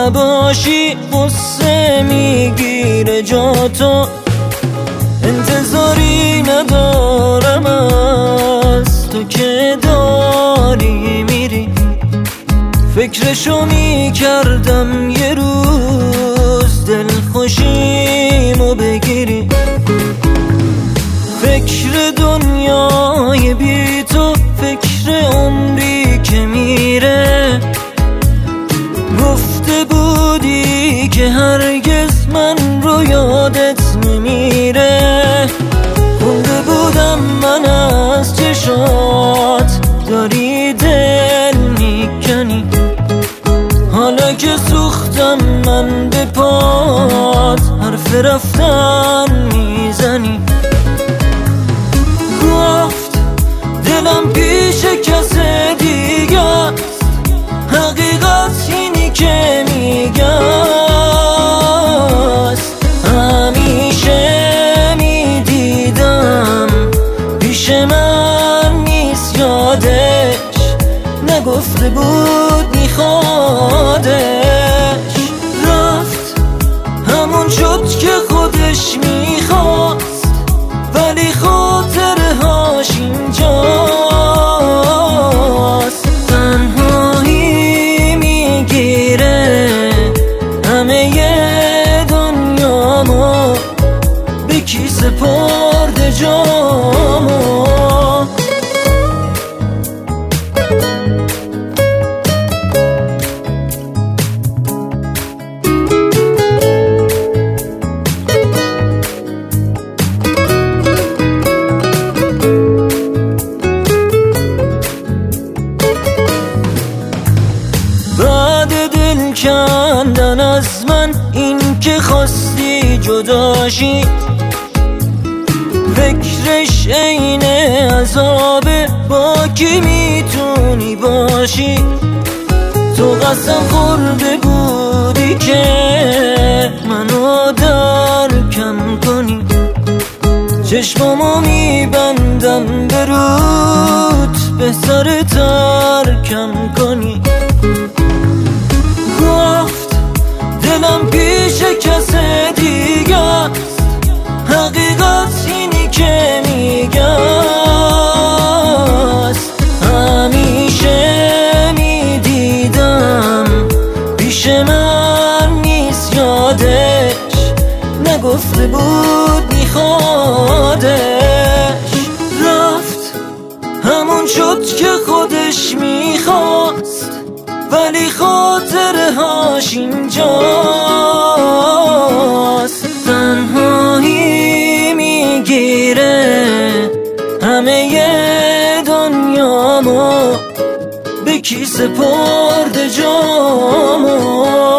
نباشی قصه میگیره جاتو، انتظاری ندارم از تو که داری میری. فکرشو میکردم یه روز دلخوشیمو بگیری. فکر دنیای بی تو، فکر عمری که میره. گفته بودی که هرگز من رو یادت نمیره. خونده بودم من از چشات داری دل میکنی. حالا که سوختم من به پات حرف رفتن میزنی. گفت دلم پیش کس دیگه است، حقیقت اینی که میگه است. همیشه میدیدم پیش من نیست، یادش نگفته بود میخوادش. رفت همون شد که خودش میخواست، ولی خاطره هاش اینجاست. تنهایی میگیره همه دنیامو، به کی سپرده جامو. کندن از من این که خواستی جداشی. فکرش عین عذابه، با کی میتونی باشی. تو قسم خورده بودی که منو درکم کنی. چشمامو میبندم به رود، بهتره ترکم کنی. گفت دلم پیش کس دیگه است، حقیقت اینی که میگه است. همیشه میدیدم پیش من نیست، یادش نگفته بود میخوادش. رفت همون شد که خودش میخواست، ولی خاطره هاش اینجاست. تنهایی میگیره همه دنیامو، به کی سپرده جامو.